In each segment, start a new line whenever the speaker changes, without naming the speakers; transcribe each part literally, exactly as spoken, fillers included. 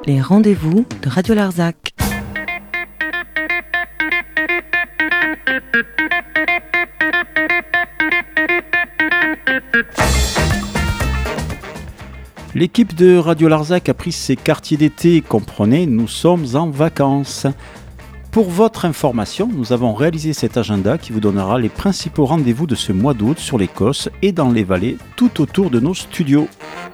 Les rendez-vous de Radio Larzac.
L'équipe de Radio Larzac a pris ses quartiers d'été. Comprenez, nous sommes en vacances. Pour votre information, nous avons réalisé cet agenda qui vous donnera les principaux rendez-vous de ce mois d'août sur l'Écosse et dans les vallées tout autour de nos studios.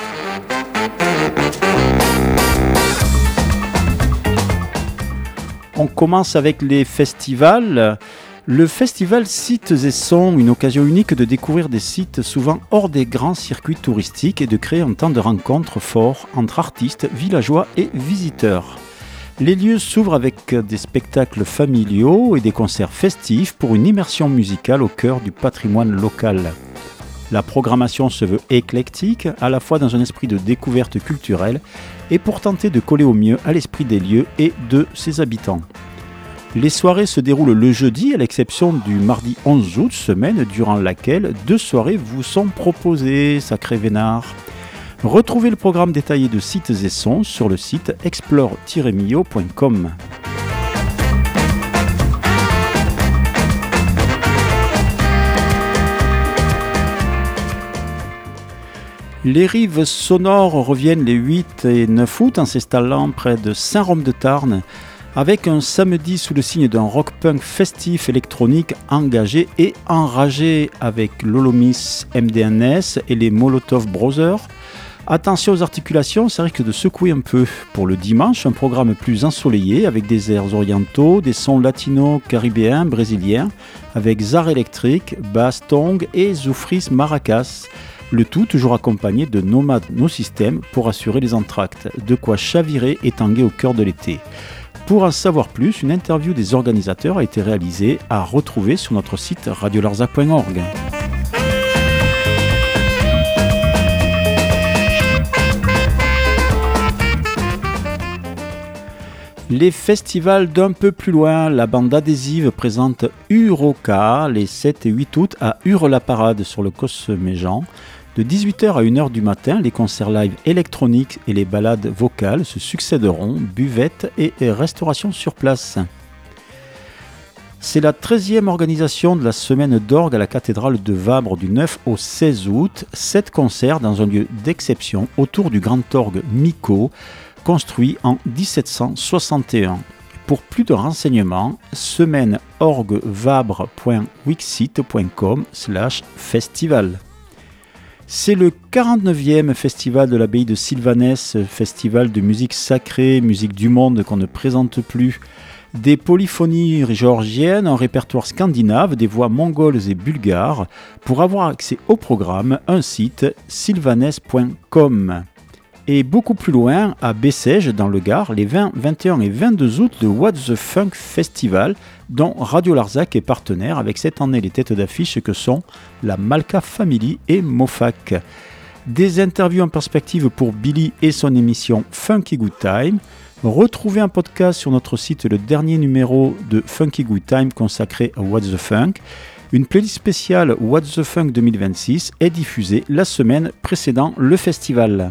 On commence avec les festivals. Le festival Sites et Sons, une occasion unique de découvrir des sites souvent hors des grands circuits touristiques et de créer un temps de rencontre fort entre artistes, villageois et visiteurs. Les lieux s'ouvrent avec des spectacles familiaux et des concerts festifs pour une immersion musicale au cœur du patrimoine local. La programmation se veut éclectique, à la fois dans un esprit de découverte culturelle et pour tenter de coller au mieux à l'esprit des lieux et de ses habitants. Les soirées se déroulent le jeudi, à l'exception du mardi onze août, semaine durant laquelle deux soirées vous sont proposées, sacré vénard. Retrouvez le programme détaillé de Sites et Sons sur le site explore tiret millau point com. Les rives sonores reviennent les huit et neuf août en s'installant près de Saint-Rome-de-Tarn avec un samedi sous le signe d'un rock-punk festif électronique engagé et enragé avec l'Olomis M D N S et les Molotov Brothers. Attention aux articulations, ça risque de secouer un peu. Pour le dimanche, un programme plus ensoleillé avec des airs orientaux, des sons latinos, caribéens, brésiliens, avec Zar électrique, basse tong et zoufris maracas. Le tout toujours accompagné de Nomad No System pour assurer les entr'actes. De quoi chavirer et tanguer au cœur de l'été. Pour en savoir plus, une interview des organisateurs a été réalisée à retrouver sur notre site radio larzac point org. Les festivals d'un peu plus loin, la bande adhésive présente Uroka les sept et huit août à Hurle-la-Parade sur le Cosméjean. De dix-huit heures à une heure du matin, les concerts live électroniques et les balades vocales se succéderont, buvettes et restauration sur place. C'est la treizième organisation de la semaine d'orgue à la cathédrale de Vabre du neuf au seize août. Sept concerts dans un lieu d'exception autour du grand orgue Miko, construit en dix-sept cent soixante et un. Pour plus de renseignements, semaine orgue vabre point wixsite point com slash festival. C'est le quarante-neuvième festival de l'abbaye de Sylvanès, festival de musique sacrée, musique du monde qu'on ne présente plus. Des polyphonies géorgiennes, un répertoire scandinave, des voix mongoles et bulgares. Pour avoir accès au programme, un site sylvanès point com. Et beaucoup plus loin, à Bessèges, dans le Gard, les vingt, vingt et un et vingt-deux août de What the Funk Festival, dont Radio Larzac est partenaire avec cette année les têtes d'affiche que sont la Malka Family et Mofac. Des interviews en perspective pour Billy et son émission Funky Good Time. Retrouvez un podcast sur notre site le dernier numéro de Funky Good Time consacré à What the Funk. Une playlist spéciale What the Funk deux mille vingt-six est diffusée la semaine précédant le festival.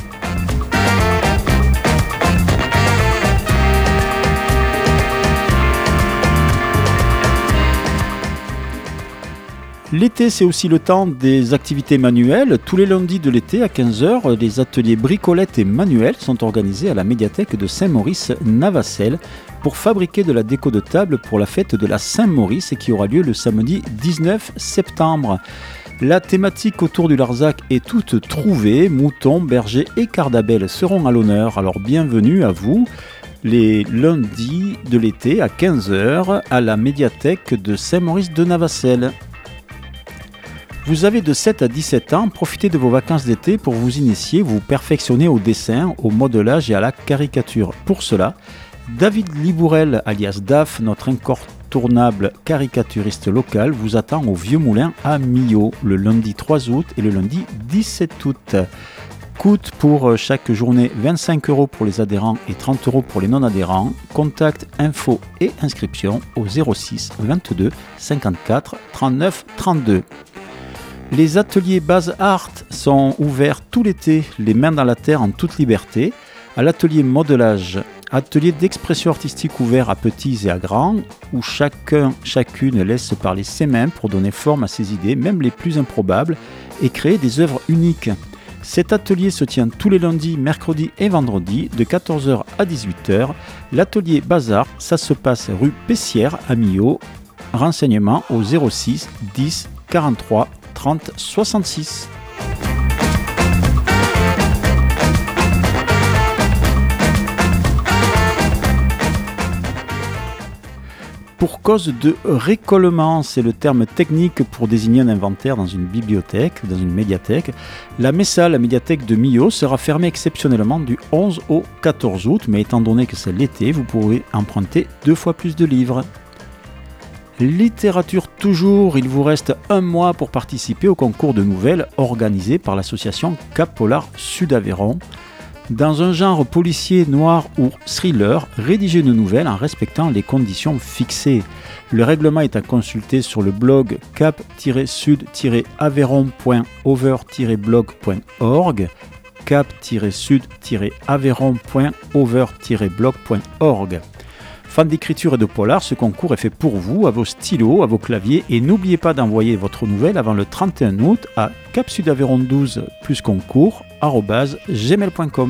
L'été, c'est aussi le temps des activités manuelles. Tous les lundis de l'été, à quinze heures, les ateliers bricolette et manuels sont organisés à la médiathèque de Saint-Maurice-Navacelles pour fabriquer de la déco de table pour la fête de la Saint-Maurice qui aura lieu le samedi dix-neuf septembre. La thématique autour du Larzac est toute trouvée. Moutons, bergers et cardabelles seront à l'honneur. Alors bienvenue à vous les lundis de l'été à quinze heures à la médiathèque de Saint-Maurice-de-Navacelles. Vous avez de sept à dix-sept ans, profitez de vos vacances d'été pour vous initier, vous perfectionner au dessin, au modelage et à la caricature. Pour cela, David Libourel, alias Daf, notre incontournable caricaturiste local, vous attend au Vieux Moulin à Millau, le lundi trois août et le lundi dix-sept août. Coûte pour chaque journée vingt-cinq euros pour les adhérents et trente euros pour les non-adhérents. Contact, info et inscription au zéro six vingt-deux cinquante-quatre trente-neuf trente-deux. Les ateliers Base Art sont ouverts tout l'été, les mains dans la terre en toute liberté. à l'atelier modelage, atelier d'expression artistique ouvert à petits et à grands, où chacun, chacune laisse parler ses mains pour donner forme à ses idées, même les plus improbables, et créer des œuvres uniques. Cet atelier se tient tous les lundis, mercredis et vendredis de quatorze heures à dix-huit heures. L'atelier Bazar, ça se passe rue Pessière à Millau. Renseignements au zéro six dix quarante-trois trente soixante-six. Pour cause de récollement, c'est le terme technique pour désigner un inventaire dans une bibliothèque, dans une médiathèque. La Messa, la médiathèque de Millau, sera fermée exceptionnellement du onze au quatorze août, mais étant donné que c'est l'été, vous pourrez emprunter deux fois plus de livres. Littérature toujours, il vous reste un mois pour participer au concours de nouvelles organisé par l'association Cap Polar Sud Aveyron. Dans un genre policier, noir ou thriller, rédigez une nouvelle en respectant les conditions fixées. Le règlement est à consulter sur le blog cap tiret sud tiret aveyron point over tiret blog point org, cap tiret sud tiret aveyron point over tiret blog point org. Fans d'écriture et de polar, ce concours est fait pour vous, à vos stylos, à vos claviers, et n'oubliez pas d'envoyer votre nouvelle avant le trente et un août à cap sud aveyron douze plus concours arobase gmail point com.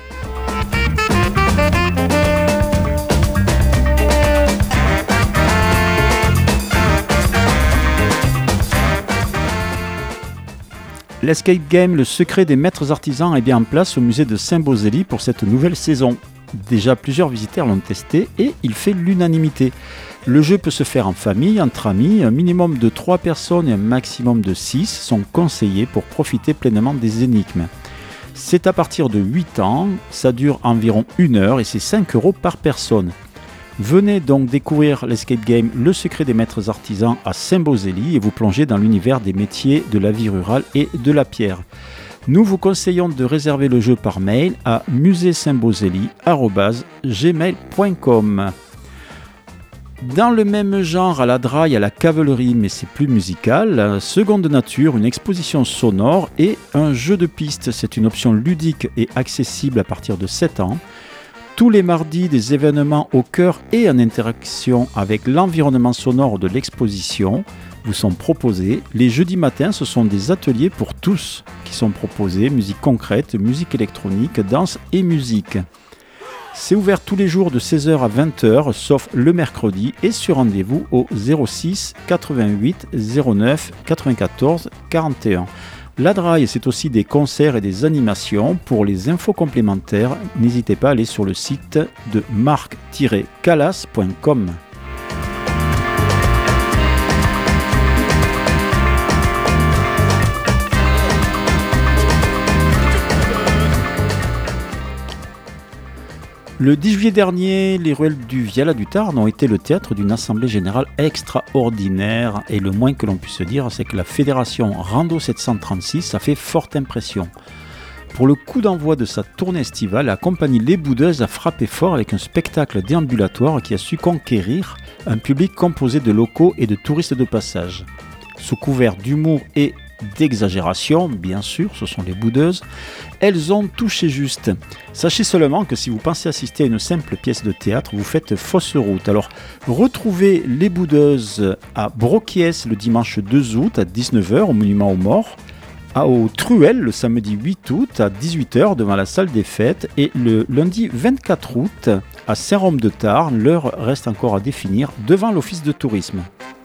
L'escape game Le Secret des Maîtres Artisans est bien en place au musée de Saint-Beauzély pour cette nouvelle saison. Déjà plusieurs visiteurs l'ont testé et il fait l'unanimité. Le jeu peut se faire en famille, entre amis, un minimum de trois personnes et un maximum de six sont conseillés pour profiter pleinement des énigmes. C'est à partir de huit ans, ça dure environ une heure et c'est cinq euros par personne. Venez donc découvrir l'escape game Le Secret des Maîtres Artisans à Saint-Beauzély et vous plonger dans l'univers des métiers de la vie rurale et de la pierre. Nous vous conseillons de réserver le jeu par mail à musée saint beauzély arobase gmail point com. Dans le même genre, à la Draille, à la Cavalerie, mais c'est plus musical, Seconde Nature, une exposition sonore et un jeu de piste. C'est une option ludique et accessible à partir de sept ans. Tous les mardis, des événements au cœur et en interaction avec l'environnement sonore de l'exposition vous sont proposés. Les jeudis matins, ce sont des ateliers pour tous qui sont proposés, musique concrète, musique électronique, danse et musique. C'est ouvert tous les jours de seize heures à vingt heures, sauf le mercredi, et sur rendez-vous au zéro six quatre-vingt-huit zéro neuf quatre-vingt-quatorze quarante et un. La Draille, c'est aussi des concerts et des animations. Pour les infos complémentaires, n'hésitez pas à aller sur le site de marc tiret calas point com. Le dix juillet dernier, les ruelles du Viala du Tarn ont été le théâtre d'une assemblée générale extraordinaire et le moins que l'on puisse dire, c'est que la fédération Rando sept cent trente-six a fait forte impression. Pour le coup d'envoi de sa tournée estivale, la compagnie Les Boudeuses a frappé fort avec un spectacle déambulatoire qui a su conquérir un public composé de locaux et de touristes de passage. Sous couvert d'humour et d'exagération, bien sûr, ce sont les Boudeuses, elles ont touché juste. Sachez seulement que si vous pensez assister à une simple pièce de théâtre, vous faites fausse route. Alors, retrouvez les Boudeuses à Broquiès le dimanche deux août à dix-neuf heures au Monument aux Morts, à au Truel le samedi huit août à dix-huit heures devant la salle des fêtes et le lundi vingt-quatre août à Saint-Rome-de-Tarn, l'heure reste encore à définir, devant l'office de tourisme.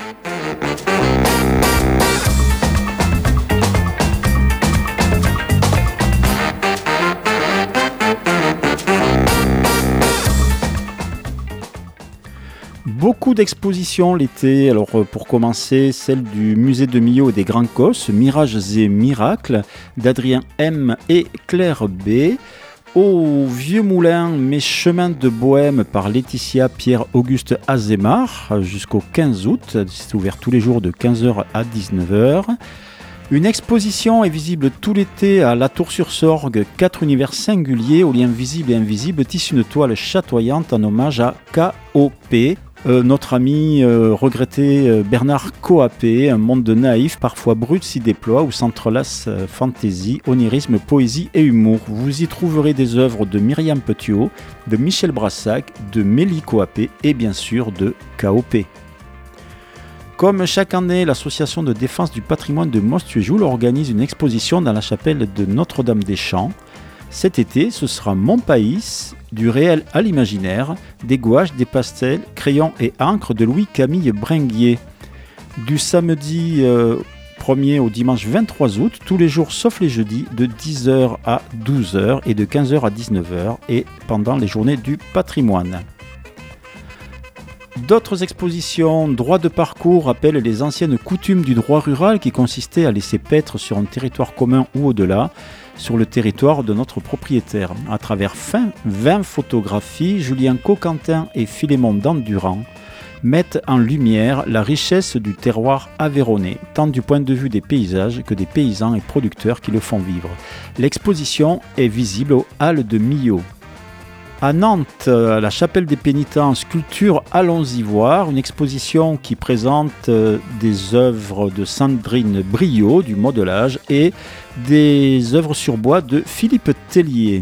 Beaucoup d'expositions l'été, alors pour commencer celle du musée de Millau et des Grands Cosses, Mirages et Miracles d'Adrien M et Claire B. Au Vieux Moulin, Mes Chemins de Bohème par Laetitia Pierre-Auguste Azémar jusqu'au quinze août, c'est ouvert tous les jours de quinze heures à dix-neuf heures. Une exposition est visible tout l'été à La Tour-sur-Sorgue, quatre univers singuliers aux liens visibles et invisibles tissent une toile chatoyante en hommage à K O P, Euh, notre ami euh, regretté euh, Bernard Coapé, un monde de naïfs, parfois brut, s'y déploie où s'entrelacent euh, fantaisie, onirisme, poésie et humour. Vous y trouverez des œuvres de Myriam Petiot, de Michel Brassac, de Mélie Coapé et bien sûr de K O P. Comme chaque année, l'association de défense du patrimoine de Mostuéjoul organise une exposition dans la chapelle de Notre-Dame-des-Champs. Cet été, ce sera Mon Pays, du réel à l'imaginaire, des gouaches, des pastels, crayons et encre de Louis-Camille Bringuier. Du samedi euh, premier au dimanche vingt-trois août, tous les jours sauf les jeudis, de dix heures à douze heures et de quinze heures à dix-neuf heures, et pendant les journées du patrimoine. D'autres expositions, droit de parcours rappellent les anciennes coutumes du droit rural qui consistaient à laisser paître sur un territoire commun ou au-delà, sur le territoire de notre propriétaire. À travers vingt photographies, Julien Coquentin et Philémon Dandurand mettent en lumière la richesse du terroir aveyronnais, tant du point de vue des paysages que des paysans et producteurs qui le font vivre. L'exposition est visible aux Halles de Millau. À Nantes, à la chapelle des Pénitents, sculpture Allons-y voir, une exposition qui présente des œuvres de Sandrine Briot du modelage et des œuvres sur bois de Philippe Tellier.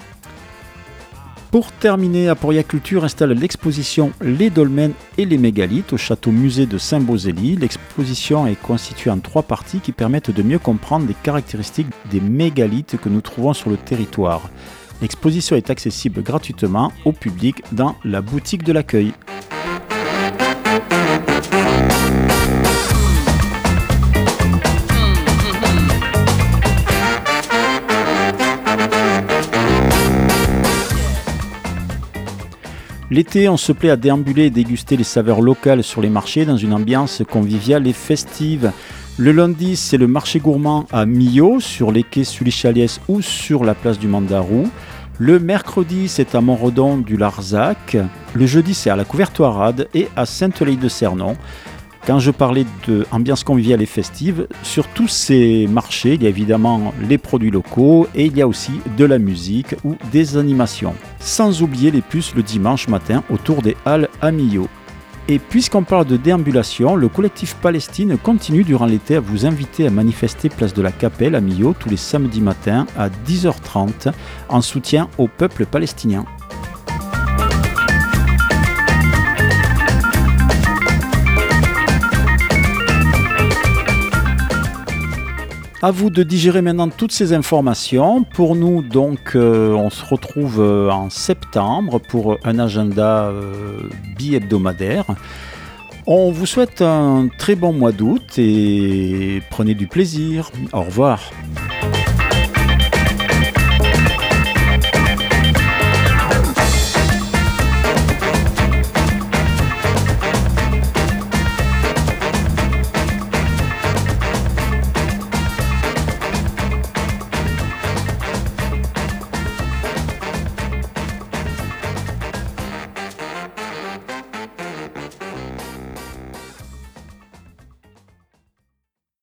Pour terminer, Aporia Culture installe l'exposition Les Dolmens et les mégalithes au château musée de Saint-Beauzély. L'exposition est constituée en trois parties qui permettent de mieux comprendre les caractéristiques des mégalithes que nous trouvons sur le territoire. L'exposition est accessible gratuitement au public dans la boutique de l'accueil. L'été, on se plaît à déambuler et déguster les saveurs locales sur les marchés dans une ambiance conviviale et festive. Le lundi, c'est le marché gourmand à Millau, sur les quais Sully-Chaliès ou sur la place du Mandarou. Le mercredi, c'est à Montredon du Larzac. Le jeudi, c'est à la Couvertoirade et à Sainte-Laïde-de-Cernon. Quand je parlais d'ambiance conviviale et festive, sur tous ces marchés, il y a évidemment les produits locaux et il y a aussi de la musique ou des animations. Sans oublier les puces le dimanche matin autour des Halles à Millau. Et puisqu'on parle de déambulation, le collectif Palestine continue durant l'été à vous inviter à manifester place de la Capelle à Millau tous les samedis matins à dix heures trente en soutien au peuple palestinien. À vous de digérer maintenant toutes ces informations. Pour nous, donc, euh, on se retrouve euh, en septembre pour un agenda euh, bi-hebdomadaire. On vous souhaite un très bon mois d'août et prenez du plaisir. Au revoir.